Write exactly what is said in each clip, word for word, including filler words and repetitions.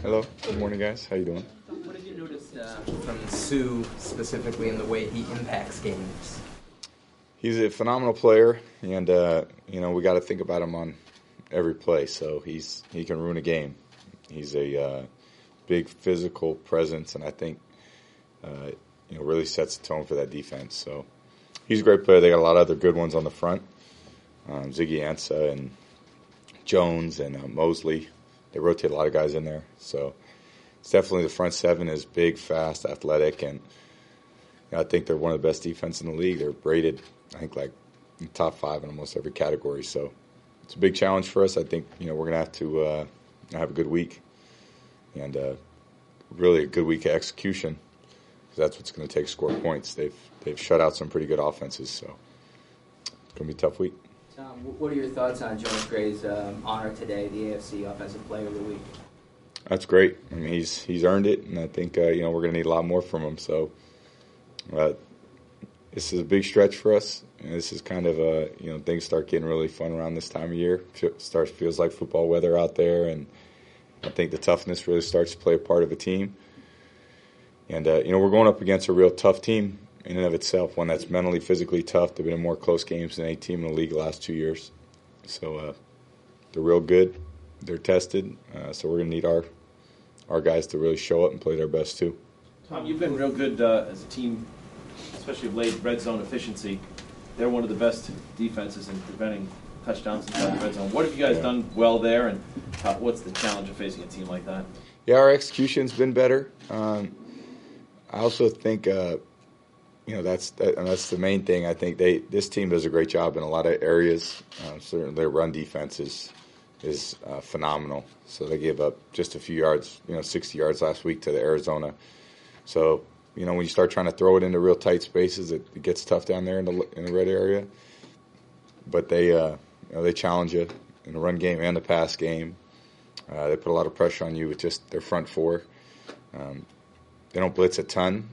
Hello. Good morning, guys. How you doing? What have you noticed uh, from Sue specifically in the way he impacts games? He's a phenomenal player, and uh, you know we got to think about him on every play. So he's he can ruin a game. He's a uh, big physical presence, and I think uh, you know really sets the tone for that defense. So he's a great player. They got a lot of other good ones on the front. Um, Ziggy Ansah and Jones and uh, Mosley. They rotate a lot of guys in there. So it's definitely the front seven is big, fast, athletic, and you know, I think they're one of the best defense in the league. They're rated, I think, like in the top five in almost every category. So it's a big challenge for us. I think you know we're going to have to uh, have a good week and uh, really a good week of execution because that's what's going to take score points. They've they've shut out some pretty good offenses, so it's going to be a tough week. Tom, what are your thoughts on Jonas Gray's um, honor today, the A F C Offensive Player of the Week? That's great. I mean, he's he's earned it, and I think uh, you know we're going to need a lot more from him. So uh, this is a big stretch for us. And this is kind of a you know things start getting really fun around this time of year. It starts feels like football weather out there, and I think the toughness really starts to play a part of a team. And uh, you know we're going up against a real tough team in and of itself, one that's mentally, physically tough. They've been in more close games than any team in the league the last two years. So uh, they're real good. They're tested. Uh, so we're going to need our our guys to really show up and play their best too. Tom, you've been real good uh, as a team, especially of late, red zone efficiency. They're one of the best defenses in preventing touchdowns inside the red zone. What have you guys yeah. done well there, and how, what's the challenge of facing a team like that? Yeah, our execution's been better. Um, I also think, uh, you know, that's that, and that's the main thing. I think they this team does a great job in a lot of areas. Uh, certainly, their run defense is is uh, phenomenal. So they gave up just a few yards, you know, sixty yards last week to the Arizona. So you know, when you start trying to throw it into real tight spaces, it, it gets tough down there in the in the red area. But they, uh, you know, they challenge you in the run game and the pass game. Uh, they put a lot of pressure on you with just their front four. Um, they don't blitz a ton,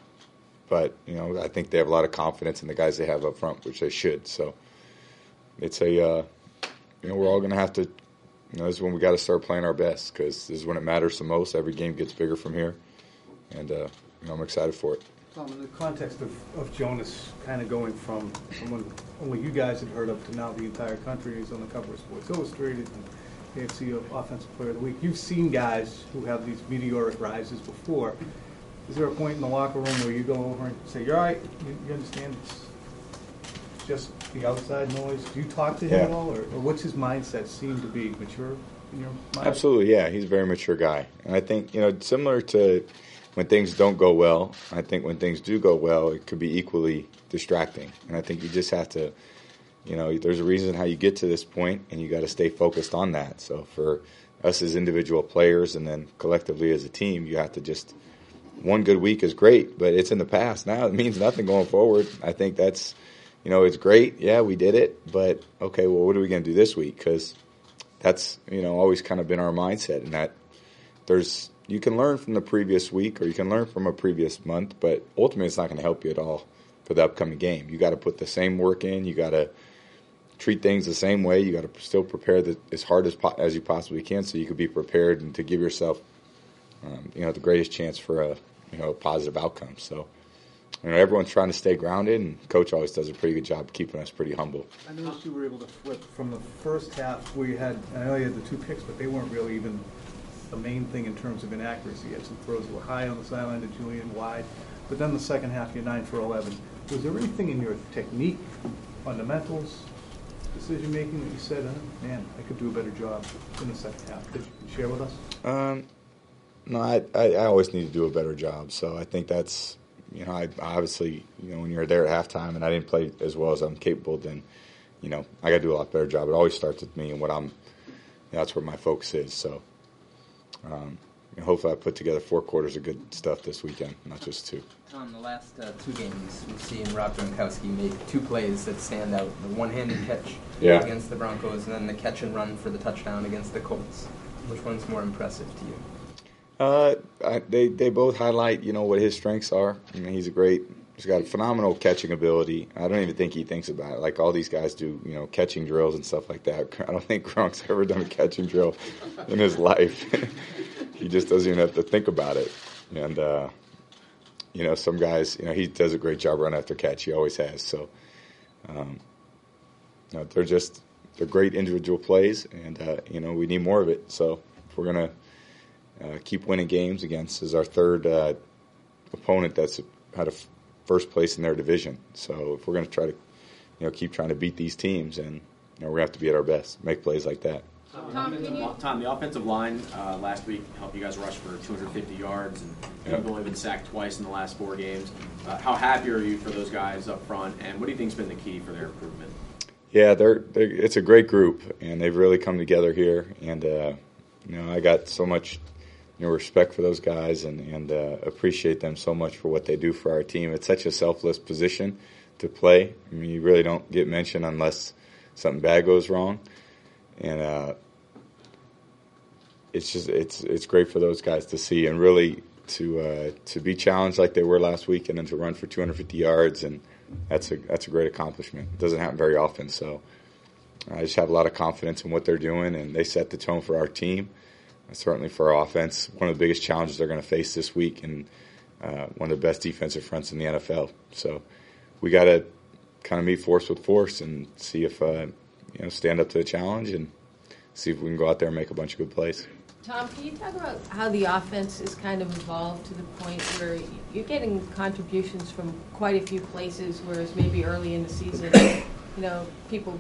but you know, I think they have a lot of confidence in the guys they have up front, which they should. So it's a, uh, you know, we're all going to have to. You know, this is when we got to start playing our best because this is when it matters the most. Every game gets bigger from here, and uh, you know, I'm excited for it. Tom, in the context of, of Jonas kind of going from someone only you guys had heard of to now the entire country is on the cover of Sports Illustrated and A F C Offensive Player of the Week. You've seen guys who have these meteoric rises before. Is there a point in the locker room where you go over and say, "You're all right, you, you understand it's just the outside noise"? Do you talk to him yeah. at all, or, or what's his mindset seem to be? Mature in your mind? Absolutely, yeah. He's a very mature guy, and I think you know, similar to when things don't go well, I think when things do go well, it could be equally distracting. And I think you just have to, you know, there's a reason how you get to this point, and you got to stay focused on that. So for us as individual players and then collectively as a team, you have to just, one good week is great, but it's in the past now. It means nothing going forward. I think that's, you know, it's great. Yeah, we did it, but okay, well, what are we going to do this week? Because that's, you know, always kind of been our mindset, and that there's, you can learn from the previous week or you can learn from a previous month, but ultimately it's not going to help you at all for the upcoming game. You got to put the same work in. You got to treat things the same way. You got to still prepare the, as hard as po- as you possibly can, so you could be prepared and to give yourself, um, you know, the greatest chance for a you know a positive outcome. So, you know, everyone's trying to stay grounded, and Coach always does a pretty good job keeping us pretty humble. I noticed you were able to flip from the first half where you had, I know you had the two picks, but they weren't really even the main thing in terms of inaccuracy. You had some throws that were high on the sideline to Julian, wide. But then the second half, you're nine for eleven. Was there anything in your technique, fundamentals, decision-making that you said, oh, man, I could do a better job in the second half? Could you share with us? Um, no, I, I, I always need to do a better job. So I think that's, you know, I obviously, you know, when you're there at halftime and I didn't play as well as I'm capable, then, you know, I got to do a lot better job. It always starts with me and what I'm, you know, that's where my focus is. So um, and hopefully I put together four quarters of good stuff this weekend, not just two. Tom, the last uh, two games, we've seen Rob Gronkowski make two plays that stand out. The one-handed catch yeah. against the Broncos, and then the catch and run for the touchdown against the Colts. Which one's more impressive to you? Uh, I, they they both highlight, you know, what his strengths are. I mean, he's a great, he's got a phenomenal catching ability. I don't even think he thinks about it. Like all these guys do, you know, catching drills and stuff like that. I don't think Gronk's ever done a catching drill in his life. he just doesn't even have to think about it. And, uh, you know, some guys, you know, he does a great job run after catch. He always has. So, um, you know, they're just they're great individual plays, and, uh, you know, we need more of it. So if we're going to uh, keep winning games against is our third uh, opponent that's had a f- first place in their division. So if we're going to try to, you know, keep trying to beat these teams, and, you know, we're going to have to be at our best, make plays like that. Tom, can you... Tom, the offensive line uh, last week helped you guys rush for two hundred fifty yards, and Yep. you've only been sacked twice in the last four games. Uh, how happy are you for those guys up front, and what do you think's been the key for their improvement? Yeah, they're, they're it's a great group, and they've really come together here. And uh, you know, I got so much, you know, respect for those guys, and and uh, appreciate them so much for what they do for our team. It's such a selfless position to play. I mean, you really don't get mentioned unless something bad goes wrong, and uh, it's just it's it's great for those guys to see, and really to uh, to be challenged like they were last week, and then to run for two hundred fifty yards, and that's a that's a great accomplishment. It doesn't happen very often, so I just have a lot of confidence in what they're doing, and they set the tone for our team, certainly for our offense. One of the biggest challenges they're going to face this week, and uh, one of the best defensive fronts in the N F L. So we got to kind of meet force with force and see if uh, you know stand up to the challenge and see if we can go out there and make a bunch of good plays. Tom, can you talk about how the offense is kind of evolved to the point where you're getting contributions from quite a few places, whereas maybe early in the season, you know, people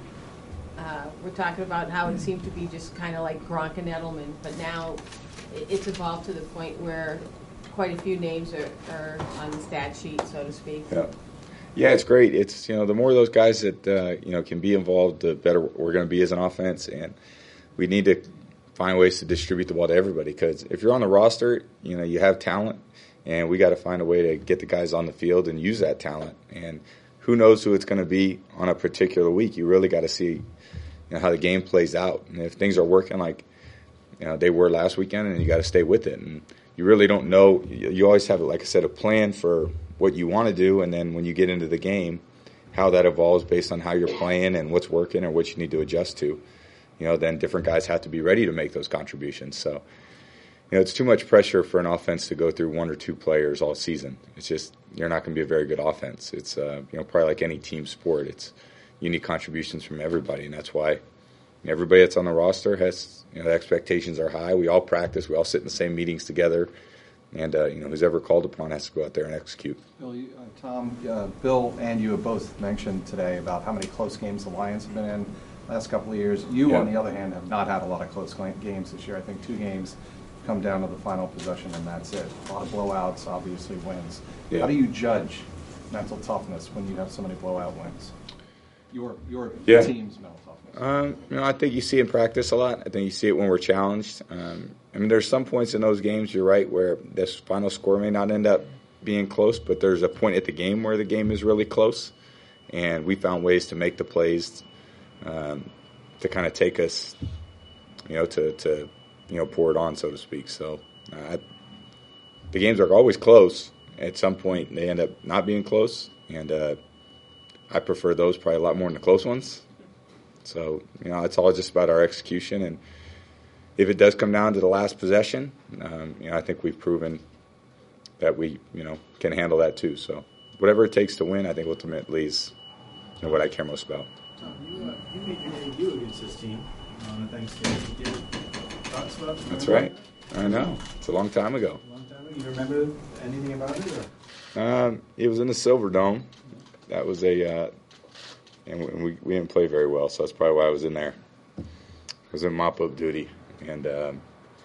uh, were talking about how it seemed to be just kind of like Gronk and Edelman, but now it's evolved to the point where quite a few names are, are on the stat sheet, so to speak. Yeah. Yeah, it's great. It's, you know, the more of those guys that, uh, you know, can be involved, the better we're going to be as an offense. And we need to find ways to distribute the ball to everybody, because if you're on the roster, you know, you have talent, and we got to find a way to get the guys on the field and use that talent. And who knows who it's going to be on a particular week. You really got to see, you know, how the game plays out. And if things are working like, you know, they were last weekend, and you got to stay with it. And you really don't know. You always have, like I said, a plan for what you want to do, and then when you get into the game, how that evolves based on how you're playing and what's working or what you need to adjust to. You know, then different guys have to be ready to make those contributions. So, you know, it's too much pressure for an offense to go through one or two players all season. It's just, you're not going to be a very good offense. It's, uh, you know, probably like any team sport. It's, you need contributions from everybody, and that's why everybody that's on the roster has, you know, the expectations are high. We all practice. We all sit in the same meetings together. And, uh, you know, who's ever called upon has to go out there and execute. Bill, you, uh, Tom, uh, Bill and you have both mentioned today about how many close games the Lions have been in last couple of years. You, Yeah. on the other hand, have not had a lot of close games this year. I think two games come down to the final possession, and that's it. A lot of blowouts, obviously wins. Yeah. How do you judge mental toughness when you have so many blowout wins? Your your Yeah. team's mental toughness. Um, you know, I think you see it in practice a lot. I think you see it when we're challenged. Um, I mean, there's some points in those games, you're right, where this final score may not end up being close, but there's a point at the game where the game is really close, and we found ways to make the plays um, to kind of take us, you know, to, to you know, pour it on, so to speak. So uh, the games are always close. At some point, they end up not being close, and uh, I prefer those probably a lot more than the close ones. So, you know, it's all just about our execution, and if it does come down to the last possession, um, you know, I think we've proven that we, you know, can handle that too. So whatever it takes to win, I think ultimately is, you know, what I care most about. Tom, you, uh, you made your debut against this team on Thanksgiving. You did thoughts about it? That's right. I know. It's a long time ago. A long time ago. You remember anything about it? Or? Um, it was in the Silver Dome. That was a, uh, and we, we didn't play very well, so that's probably why I was in there. I was in mop-up duty. And um,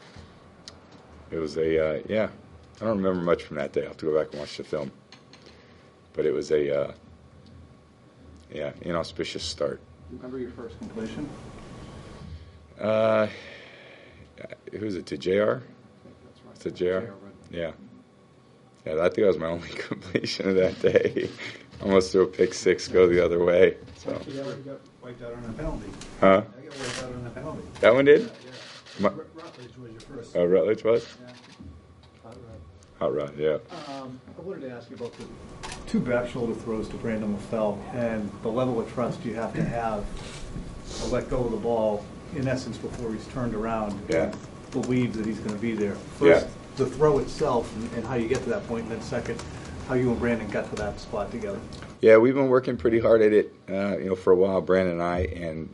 it was a, uh, yeah, I don't remember much from that day. I'll have to go back and watch the film. But it was a, uh, yeah, inauspicious start. Remember your first completion? Uh, who was it, to J R? That's right. To J R? J R, right. Yeah. Yeah, I think that was my only completion of that day. Almost threw a pick six, go the other way. So. Actually, that one got wiped out on a penalty. Huh? I got wiped out on a penalty. That one did? Yeah, yeah. My, Ru- Rutledge was your first. oh, Rutledge was? Yeah. Hot rod. Hot rod, yeah. Um, I wanted to ask you about the two back shoulder throws to Brandon LaFell and the level of trust you have to have to let go of the ball, in essence, before he's turned around. Yeah. believe that he's going to be there. Yeah. First, the throw itself and, and how you get to that point, and then second, how you and Brandon got to that spot together. Yeah, we've been working pretty hard at it, uh, you know, for a while, Brandon and I, and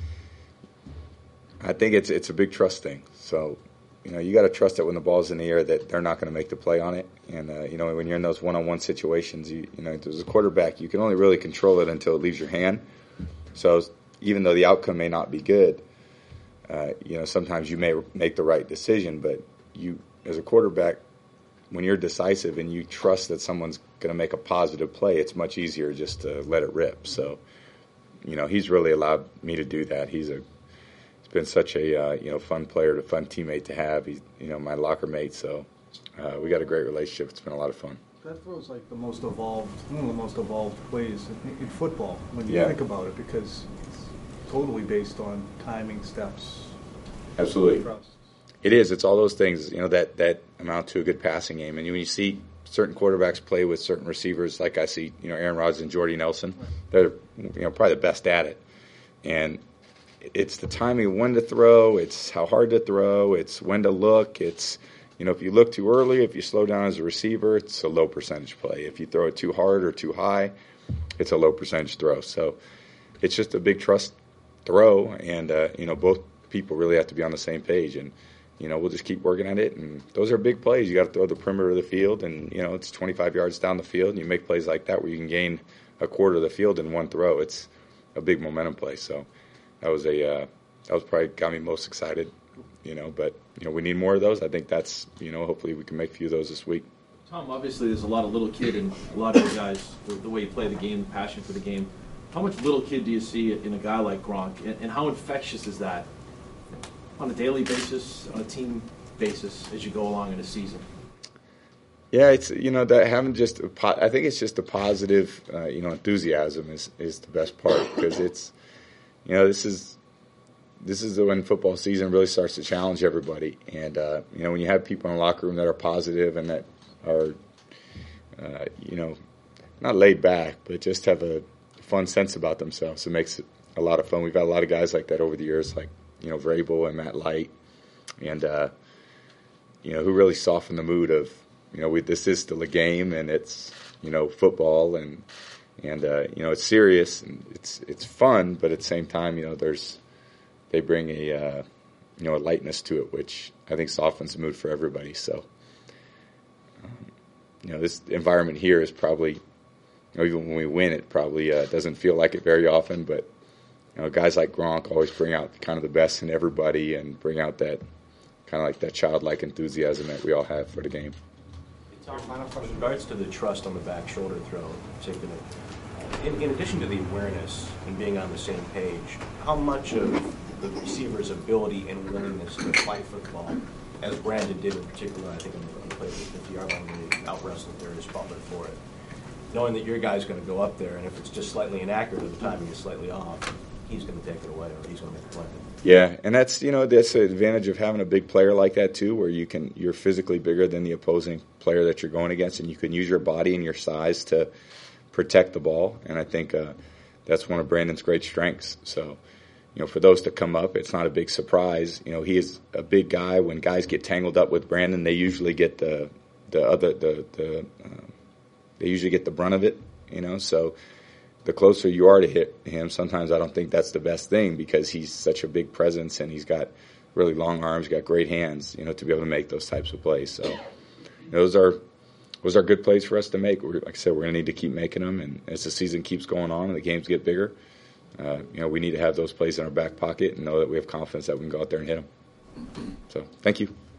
I think it's it's a big trust thing. So, you know, you got to trust that when the ball's in the air that they're not going to make the play on it. And, uh, you know, when you're in those one-on-one situations, you, you know, as a quarterback, you can only really control it until it leaves your hand. So even though the outcome may not be good, uh, you know, sometimes you may make the right decision. But you, as a quarterback, when you're decisive and you trust that someone's going to make a positive play, it's much easier just to let it rip. So, you know, he's really allowed me to do that. He's a been such a uh, you know fun player, a fun teammate to have. He's you know my locker mate, so uh, we got a great relationship. It's been a lot of fun. That throws like the most evolved, one of the most evolved plays in, in football when you Yeah. think about it, because it's totally based on timing, steps, Absolutely, trust. it is. It's all those things you know that that amount to a good passing game. And when you see certain quarterbacks play with certain receivers, like I see you know Aaron Rodgers and Jordy Nelson, they're you know probably the best at it. And it's the timing when to throw, it's how hard to throw, it's when to look, it's, you know, if you look too early, if you slow down as a receiver, it's a low percentage play. If you throw it too hard or too high, it's a low percentage throw. So it's just a big trust throw, and, uh, you know, both people really have to be on the same page. And, you know, we'll just keep working at it. And those are big plays. You got to throw the perimeter of the field, and, you know, it's twenty-five yards down the field, and you make plays like that where you can gain a quarter of the field in one throw. It's a big momentum play. So that was a uh, that was probably got me most excited, you know. But you know, we need more of those. I think that's you know, hopefully we can make a few of those this week. Tom, obviously there's a lot of little kid in a lot of you guys, the, the way you play the game, the passion for the game. How much little kid do you see in a guy like Gronk, and, and how infectious is that on a daily basis, on a team basis, as you go along in a season? Yeah, it's you know that having just a po- I think it's just the positive uh, you know enthusiasm is is the best part, because it's you know this is this is when football season really starts to challenge everybody, and uh, you know when you have people in the locker room that are positive and that are uh, you know not laid back, but just have a fun sense about themselves, it makes it a lot of fun. We've had a lot of guys like that over the years, like you know Vrabel and Matt Light, and uh, you know who really soften the mood of. You know, we, this is still a game, and it's you know football, and and uh, you know it's serious and it's it's fun, but at the same time, you know, there's they bring a uh, you know a lightness to it, which I think softens the mood for everybody. So, um, you know, this environment here is probably, you know, even when we win, it probably uh, doesn't feel like it very often, but you know, guys like Gronk always bring out kind of the best in everybody and bring out that kind of like that childlike enthusiasm that we all have for the game. With regards to the trust on the back shoulder throw in particular, in, in addition to the awareness and being on the same page, how much of the receiver's ability and willingness to fight football, as Brandon did in particular, I think on the, on the play of the fifty-yard line when he out-wrestled Darius Butler for it, knowing that your guy's going to go up there, and if it's just slightly inaccurate or the timing is slightly off, he's going to take it away or he's going to make the play. Yeah, and that's you know that's the advantage of having a big player like that too, where you can you're physically bigger than the opposing player that you're going against, and you can use your body and your size to protect the ball. And I think uh, that's one of Brandon's great strengths. So, you know, for those to come up, it's not a big surprise. You know, he is a big guy. When guys get tangled up with Brandon, they usually get the the other the the uh, they usually get the brunt of it. You know, so. The closer you are to hit him, sometimes I don't think that's the best thing, because he's such a big presence and he's got really long arms, got great hands, you know, to be able to make those types of plays. So you know, those are those are good plays for us to make. We're, like I said, we're going to need to keep making them, and as the season keeps going on and the games get bigger, uh, you know, we need to have those plays in our back pocket and know that we have confidence that we can go out there and hit them. So thank you.